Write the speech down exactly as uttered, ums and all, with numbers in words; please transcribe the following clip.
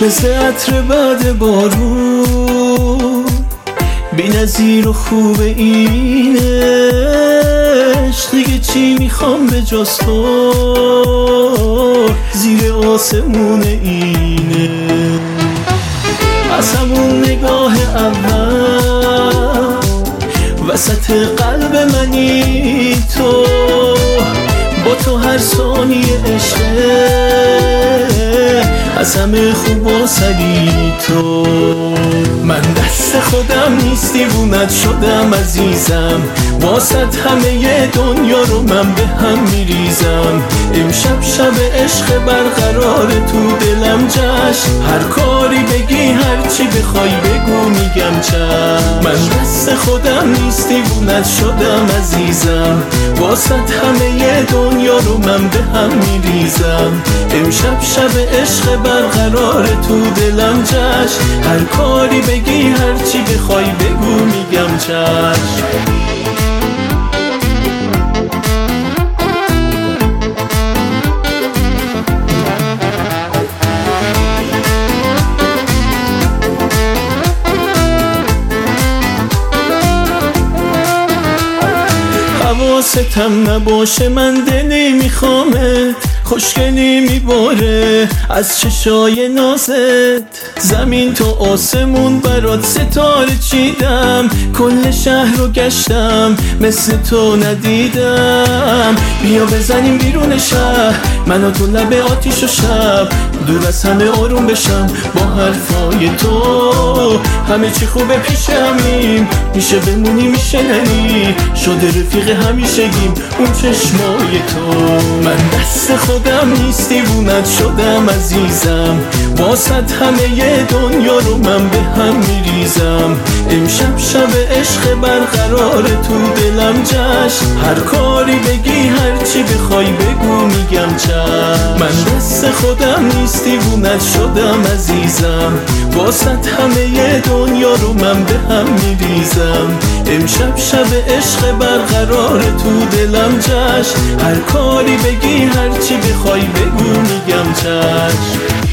مثل عطر بعد بارون، بی نظیر و خوب این عشق. دیگه چی میخوام به جز تو زیر آسمون اینه. از همون نگاه اول وسط قلب منی تو، با تو هر ثانیه عشقه، از همه خوب و سری تو. من دست خودم نیست دیوونت شدم عزیزم، واسط همه دنیا رو من به هم میریزم. امشب شب عشق برقرار تو دلم جشن، هر کاری بگی هر چی بخوای بگو میگم چشم. من دست خودم نیست دیوونت شدم عزیزم، واسط همه دنیا رو من به هم میریزم. امشب شب عشق برقرار تو دلم جشن، هر کاری بگی هر چی بخوای بگو میگم چشم. حواستم نباشه من دلی میخوامت، خوشگلی میباره از چشای نازت. زمین تا آسمون برات ستاره چیدم، کل شهر رو گشتم مثل تو ندیدم. بیا بزنیم بیرون شهر، من و تو لب آتیش و شب، دور از همه آروم بشم با حرفای تو. همه چی خوبه پیش همیم، میشه بمونی میشه نری، شده رفیق همیشگیم اون چشمای تو. من دست خودم نیست دیوونت شدم عزیزم، واسط همه دنیا رو من به هم میریزم. امشب شب عشق برقرار تو دلم جشن، هر کاری بگی هر چی بخوای بگو میگم چشم. من دست خودم نیست دیوونت شدم عزیزم، واسط همه دنیا رو من به هم میریزم. امشب شب عشق برقرار تو دلم جشن، هر کاری بگی هر چی بخوای بگو میگم چشم.